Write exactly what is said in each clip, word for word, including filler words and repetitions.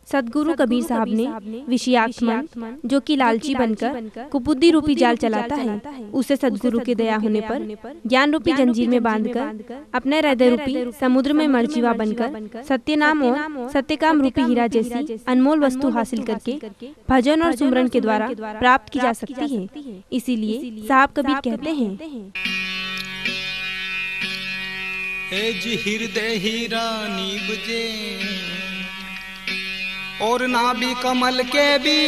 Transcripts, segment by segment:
सदगुरु कबीर साहब ने विषयाक्त मन, जो कि लालची बनकर कुबुद्धि रूपी जाल चलाता है, उसे सदगुरु की दया होने पर ज्ञान रूपी जंजीर में बांधकर अपने हृदय रूपी समुद्र में मरजीवा बनकर सत्य नाम और सत्यकाम रूपी हीरा जैसी अनमोल वस्तु हासिल करके भजन और सुमरन के द्वारा प्राप्त की जा सकती है। इसीलिए साहब कबीर कहते हैं, हृदय हीरा नीबजे और नाभि कमल के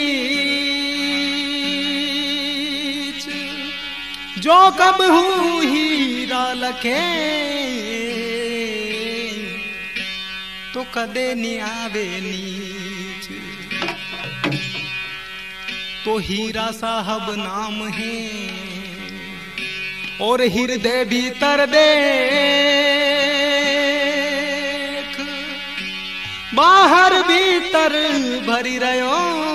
बीच, जो कब हूँ हीरा लखे तो कदे नहीं आवे नीच। तो हीरा साहब नाम है और हृदय भीतर देख, बाहर भीतर भरी रहो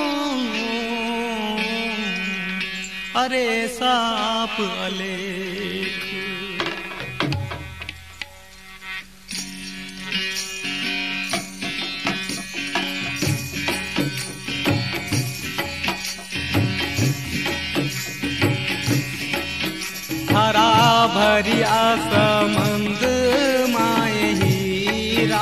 अरे साप अलेख। हरा भरिया समंद माए हीरा,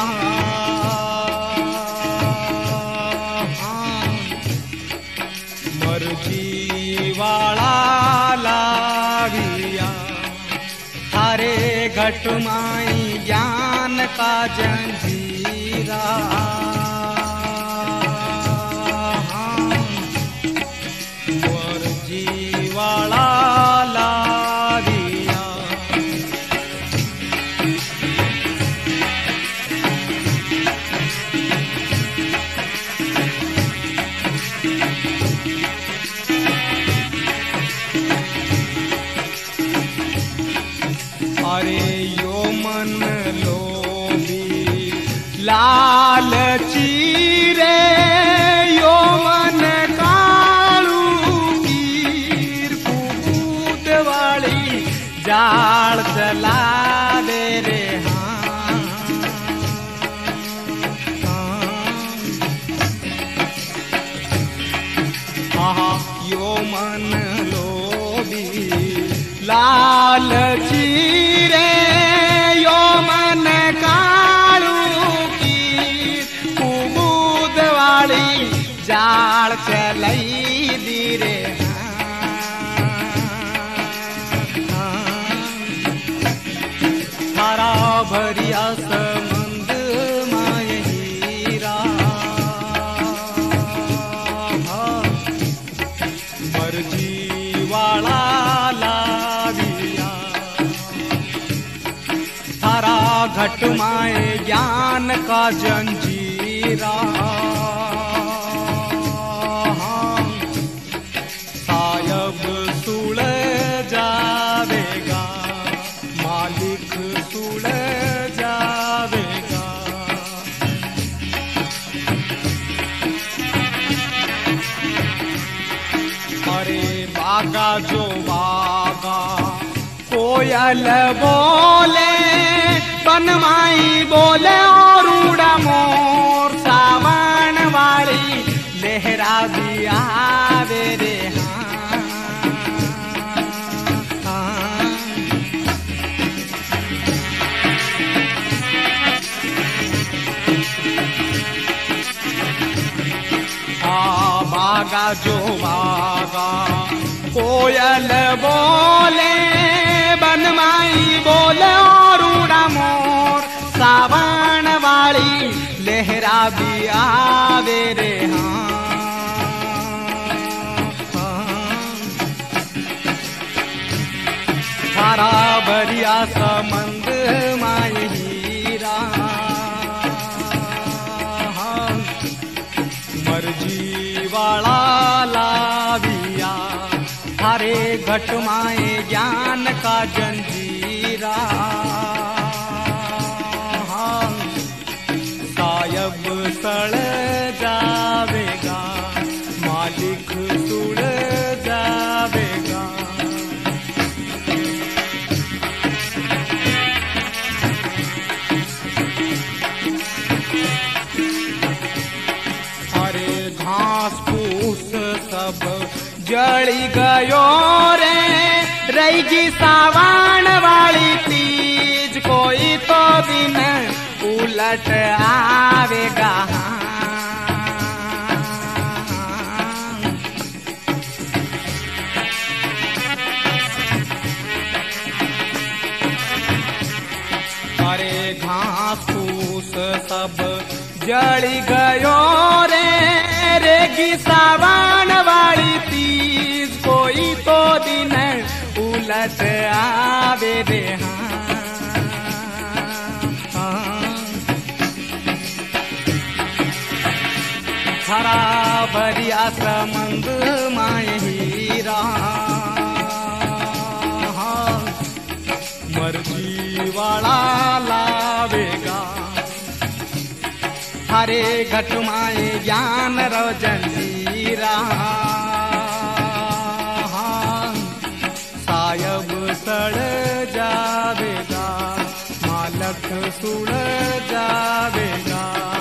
मर्जी वाला लाविया हरे घट माई ज्ञान का जंजीरा। मर्जी वाला लालची रे यो मन कालू कीर कूद वाली जाल चला दे रे। हाँ हाँ यो मन लोभी लालची रे यो मन कालू जाल चलाई दी रे। हरा भरिया समंद माय हीरा, मर्जी वाला लाविया हरा घट माए ज्ञान का जंजीरा। सुल जावेगा मालिक सुल जावेगा। अरे बागा जो बागा कोयल बोले बनमाई बोले और उड़ा मोर सावन वाली लहरा भी आवे रे। बागा जो बागा कोयल बोले बनमाई बोले और उड़ा मोर सावन वाली लहरा भी आवे रे। हाँ हरा भरिया समंद माई हीरा, मर्जी वाला लाविया हरे घट माए ज्ञान का जंजीरा। सायब सड़ जावेगा मालिक सुड़ जावेगा। घास फूस सब जड़ी गयो रे, रही सावन वाली तीज कोई तो दिन उलट आवेगा। अरे घास फूस सब जड़ी गयो रे, रेगी सावन वाली तीज कोई तो दिन उलट आवे रे। हरा भरिया समंद माए हीरा, मर्जी वाला लावेगा। हरे घट माए ज्ञान रो जंजीरा, सायब सड़ जावेगा, मालक सुड़ जावेगा।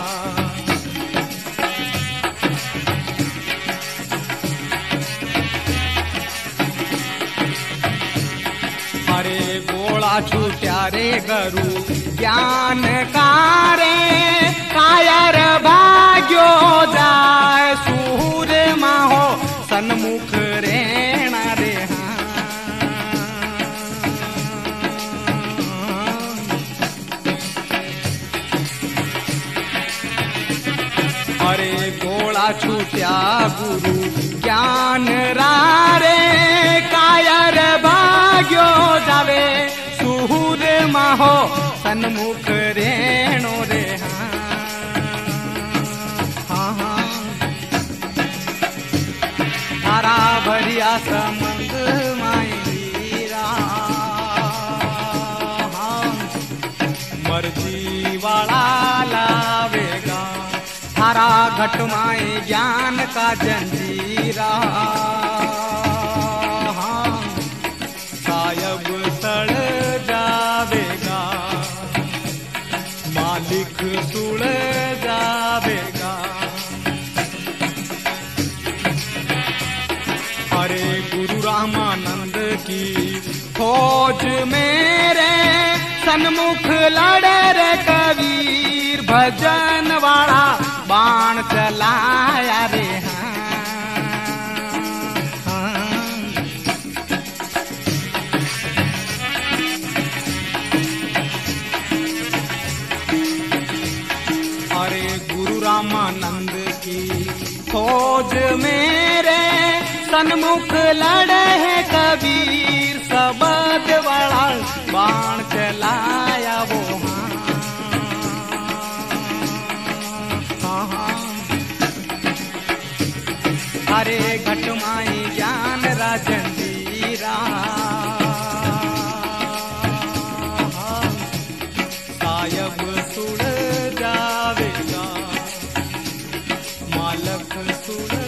अरे गोला छूट्या रे गरु ज्ञान कारे, कायर भाग्यो जाय सूर माहो सन्मुख रेणा रे। अरे गोला छूट्या गुरु ज्ञान रारे, कायर भाग्यो जावे सूर माहो सन्मुख रेणो रे। हाँ हाँ हरा भरिया समंद मायरा, मर्जी वाला लावेगा। हरा घट माए ज्ञान का जंजीरा, सायब सड़ जावेगा, मालिक सुड़ जावेगा। अरे गुरु रामानंद की फौज मेरे सन्मुख लड़े रे कबीर, भजन वाला बाण चलाया रे। अरे गुरु रामानंद की फौज मेरे सन्मुख लड़े है कबीर, सबद वाला बाण चलाया वो। हाँ हाँ अरे घट माई ज्ञान राजन जीरा, सायब सुड़ जावेगा, मालक सुड़